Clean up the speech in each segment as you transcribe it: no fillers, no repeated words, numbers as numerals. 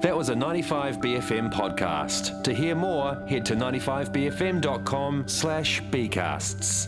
That was a 95BFM podcast. To hear more, head to 95bfm.com/bcasts.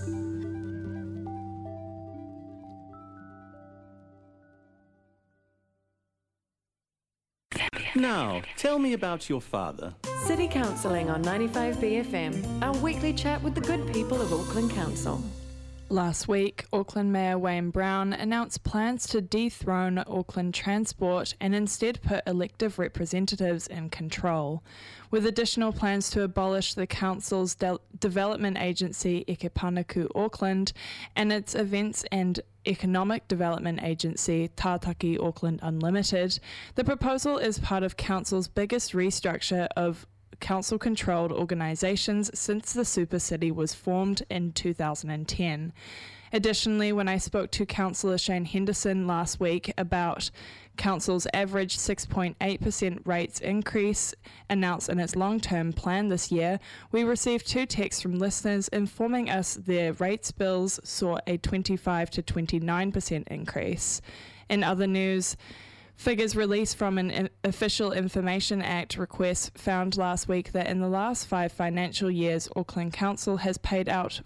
Now, tell me about your father. City Counselling on 95BFM, our weekly chat with the good people of Auckland Council. Last week, Auckland Mayor Wayne Brown announced plans to dethrone Auckland Transport and instead put elective representatives in control, with additional plans to abolish the council's development agency Eke Panuku Auckland and its events and economic development agency Tātaki Auckland Unlimited. The proposal is part of council's biggest restructure of council-controlled organisations since the Super City was formed in 2010. Additionally, when I spoke to Councillor Shane Henderson last week about Council's average 6.8% rates increase announced in its long-term plan this year, we received 2 texts from listeners informing us their rates bills saw a 25 to 29% increase. In other news, figures released from an Official Information Act request found last week that in the last 5 financial years, Auckland Council has paid out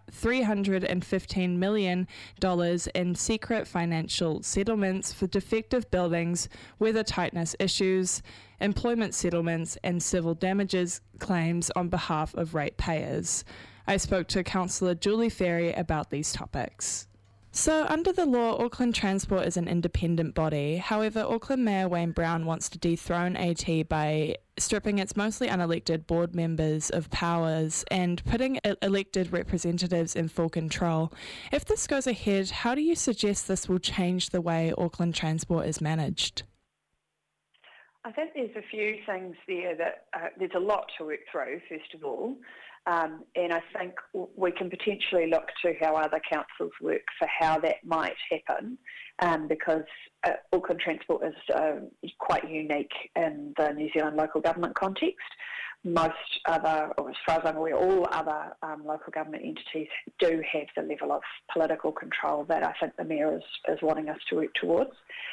$315 million in secret financial settlements for defective buildings, weather tightness issues, employment settlements, and civil damages claims on behalf of ratepayers. I spoke to Councillor Julie Ferry about these topics. So, under the law, Auckland Transport is an independent body. However, Auckland Mayor Wayne Brown wants to dethrone AT by stripping its mostly unelected board members of powers and putting elected representatives in full control. If this goes ahead, how do you suggest this will change the way Auckland Transport is managed? I think there's a few things there that there's a lot to work through, first of all. And I think we can potentially look to how other councils work for how that might happen, because Auckland Transport is quite unique in the New Zealand local government context. Most other, or as far as I'm aware, all other local government entities do have the level of political control that I think the Mayor is wanting us to work towards.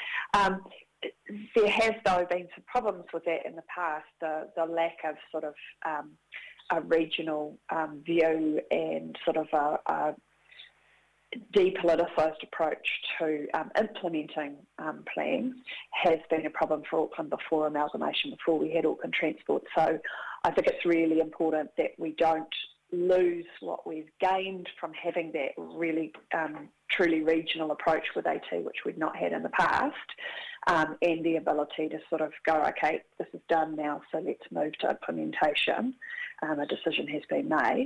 There has, though, been some problems with that in the past, the lack of sort of a regional view and sort of a depoliticised approach to implementing plans has been a problem for Auckland before amalgamation, before we had Auckland Transport. So I think it's really important that we don't lose what we've gained from having that really truly regional approach with AT, which we've not had in the past, and the ability to sort of go, okay, this is done now, so let's move to implementation. A decision has been made.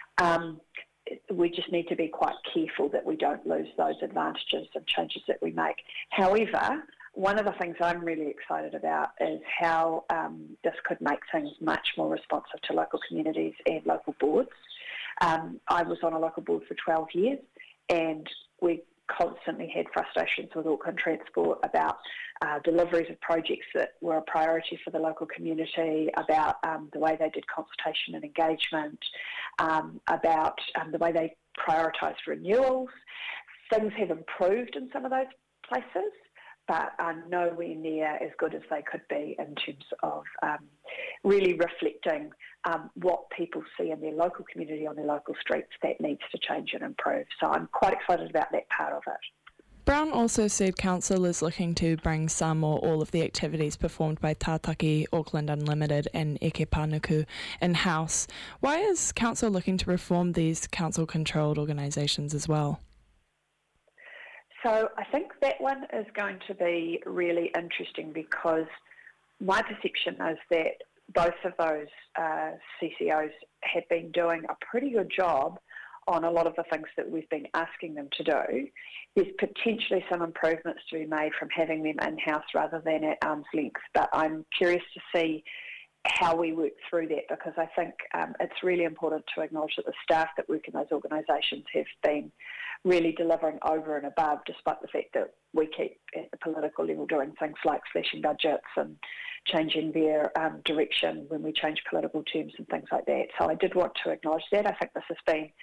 We just need to be quite careful that we don't lose those advantages and changes that we make. However, one of the things I'm really excited about is how this could make things much more responsive to local communities and local boards. I was on a local board for 12 years, and we constantly had frustrations with Auckland Transport about deliveries of projects that were a priority for the local community, about the way they did consultation and engagement, about the way they prioritised renewals. Things have improved in some of those places, but are nowhere near as good as they could be in terms of really reflecting what people see in their local community on their local streets that needs to change and improve. So I'm quite excited about that part of it. Brown also said Council is looking to bring some or all of the activities performed by Tātaki, Auckland Unlimited and Eke Panuku in-house. Why is Council looking to reform these council-controlled organisations as well? So I think that one is going to be really interesting, because my perception is that both of those CCOs have been doing a pretty good job on a lot of the things that we've been asking them to do. There's potentially some improvements to be made from having them in-house rather than at arm's length, but I'm curious to see how we work through that, because I think it's really important to acknowledge that the staff that work in those organisations have been really delivering over and above, despite the fact that we keep at the political level doing things like slashing budgets and changing their direction when we change political terms and things like that. So I did want to acknowledge that. I think this has been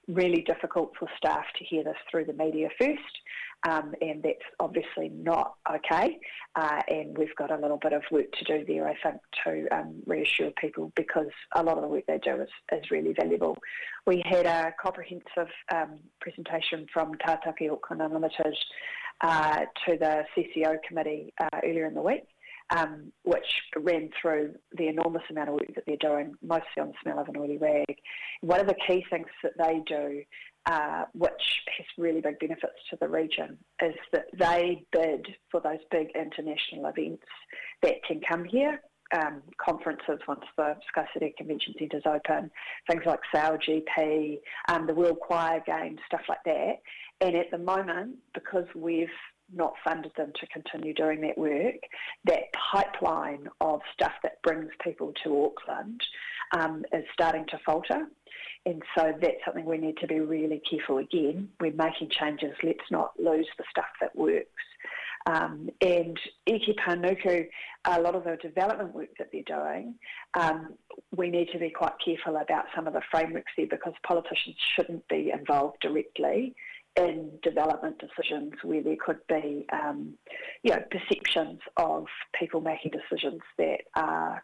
really difficult for staff to hear this through the media first, and that's obviously not okay, and we've got a little bit of work to do there, I think, to reassure people, because a lot of the work they do is really valuable. We had a comprehensive presentation from Tātaki Auckland Unlimited to the CCO committee earlier in the week, which ran through the enormous amount of work that they're doing, mostly on the smell of an oily rag. One of the key things that they do, which has really big benefits to the region, is that they bid for those big international events that can come here, conferences once the SkyCity Convention Centre's open, things like Sail GP, the World Choir Games, stuff like that. And at the moment, because we've not funded them to continue doing that work, that pipeline of stuff that brings people to Auckland is starting to falter. And so that's something we need to be really careful. Again, we're making changes. Let's not lose the stuff that works. And Eke Panuku, a lot of the development work that they're doing, we need to be quite careful about some of the frameworks there, because politicians shouldn't be involved directly in development decisions where there could be, perceptions of people making decisions that are,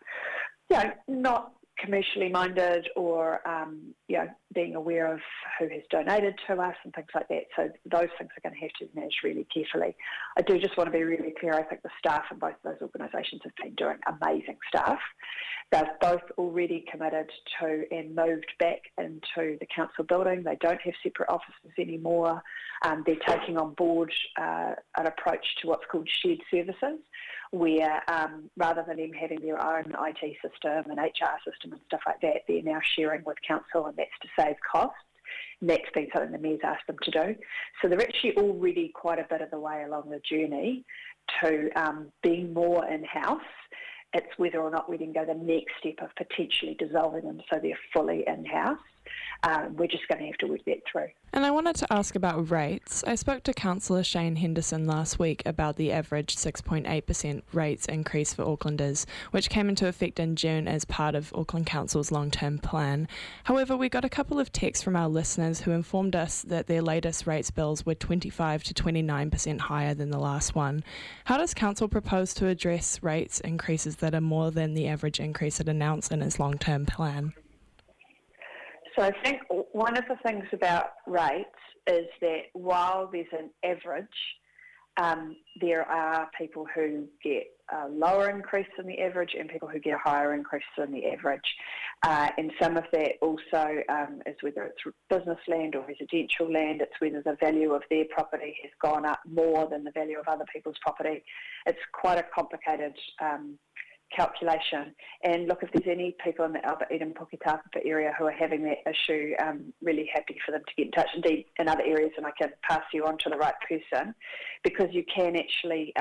not commercially minded, or, being aware of who has donated to us and things like that. So those things are going to have to be managed really carefully. I do just want to be really clear. I think the staff in both of those organisations have been doing amazing stuff. They've both already committed to and moved back into the council building. They don't have separate offices anymore. They're taking on board an approach to what's called shared services, where rather than them having their own IT system and HR system and stuff like that, they're now sharing with council, and that's to save costs. And that's been something the Mayor's asked them to do. So they're actually already quite a bit of the way along the journey to being more in-house. It's whether or not we then go the next step of potentially dissolving them so they're fully in-house. We're just going to have to work that through. And I wanted to ask about rates. I spoke to Councillor Shane Henderson last week about the average 6.8% rates increase for Aucklanders, which came into effect in June as part of Auckland Council's long-term plan. However, we got a couple of texts from our listeners who informed us that their latest rates bills were 25 to 29% higher than the last one. How does Council propose to address rates increases that are more than the average increase it announced in its long-term plan? So I think one of the things about rates is that while there's an average, there are people who get a lower increase than the average and people who get a higher increase than the average. And some of that also is whether it's business land or residential land. It's whether the value of their property has gone up more than the value of other people's property. It's quite a complicated calculation. And look, if there's any people in the Albert Eden Puketapa area who are having that issue, I'm really happy for them to get in touch. Indeed, in other areas, and I can pass you on to the right person, because you can actually,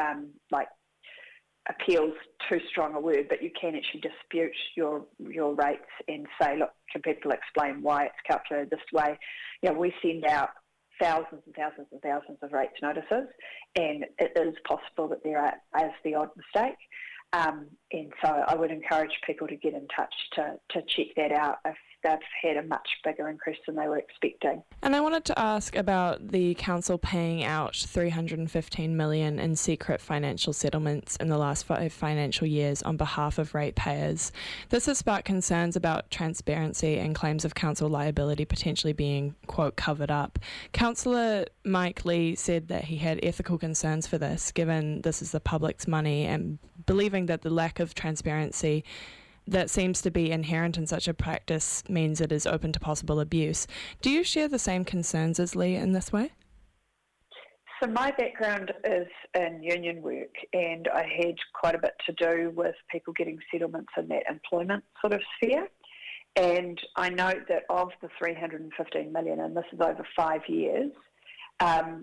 appeal's too strong a word, but you can actually dispute your rates and say, look, can people explain why it's calculated this way? We send out thousands and thousands and thousands of rates notices, and it is possible that there is the odd mistake. And so I would encourage people to get in touch to check that out if they've had a much bigger increase than they were expecting. And I wanted to ask about the council paying out $315 million in secret financial settlements in the last 5 financial years on behalf of ratepayers. This has sparked concerns about transparency and claims of council liability potentially being, quote, covered up. Councillor Mike Lee said that he had ethical concerns for this, given this is the public's money, and believing that the lack of transparency that seems to be inherent in such a practice means it is open to possible abuse. Do you share the same concerns as Lee in this way? So my background is in union work, and I had quite a bit to do with people getting settlements in that employment sort of sphere. And I note that of the $315 million, and this is over 5 years, $305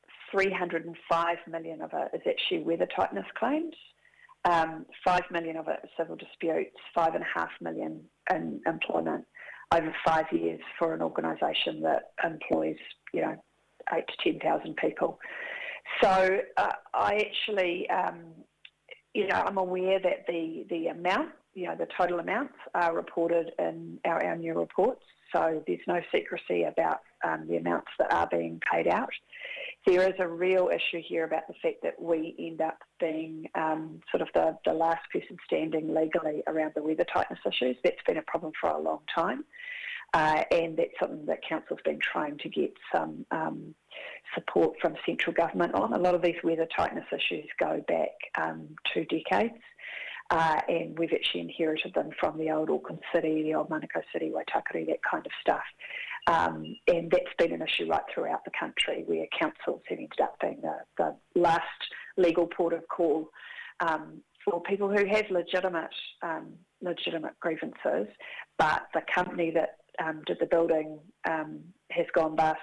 million of it is actually weather tightness claims. 5 million of it is civil disputes, 5.5 million in employment over 5 years for an organisation that employs, 8,000 to 10,000 people. So I actually, I'm aware that the amount, the total amounts are reported in our annual reports, so there's no secrecy about the amounts that are being paid out. There is a real issue here about the fact that we end up being sort of the last person standing legally around the weather tightness issues. That's been a problem for a long time. And that's something that Council's been trying to get some support from central government on. A lot of these weather tightness issues go back 2 decades, and we've actually inherited them from the old Auckland City, the old Manukau City, Waitakere, that kind of stuff. And that's been an issue right throughout the country, where councils have ended up being the last legal port of call for people who have legitimate grievances, but the company that did the building has gone bust.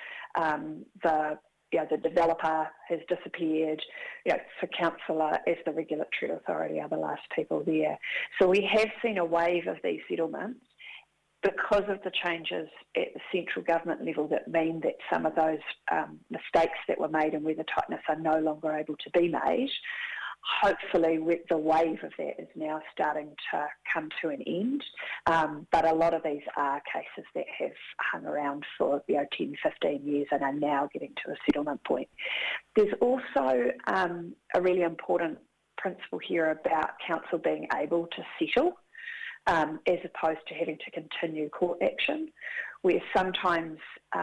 The developer has disappeared. So councillor, as the regulatory authority, are the last people there. So we have seen a wave of these settlements because of the changes at the central government level that mean that some of those mistakes that were made in weather tightness are no longer able to be made. Hopefully the wave of that is now starting to come to an end, but a lot of these are cases that have hung around for 10, 15 years and are now getting to a settlement point. There's also a really important principle here about council being able to settle as opposed to having to continue court action, where sometimes,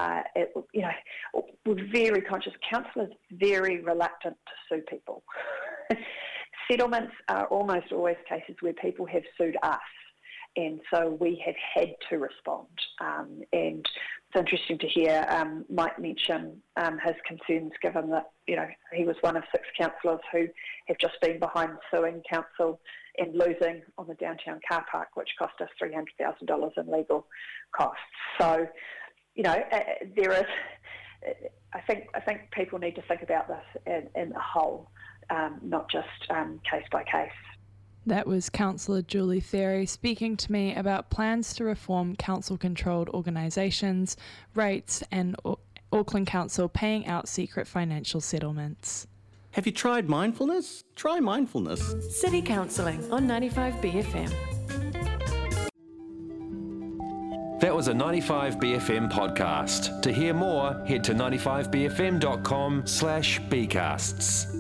we're very conscious, council is very reluctant to sue people. Settlements are almost always cases where people have sued us, and so we have had to respond. And it's interesting to hear Mike mention his concerns, given that he was one of 6 councillors who have just been behind suing council and losing on the downtown car park, which cost us $300,000 in legal costs. So, there is. I think people need to think about this in a whole. Not just case by case. That was Councillor Julie Therry speaking to me about plans to reform council-controlled organisations, rates and Auckland Council paying out secret financial settlements. Have you tried mindfulness? Try mindfulness. City Counselling on 95BFM. That was a 95BFM podcast. To hear more, head to 95bfm.com/bcasts.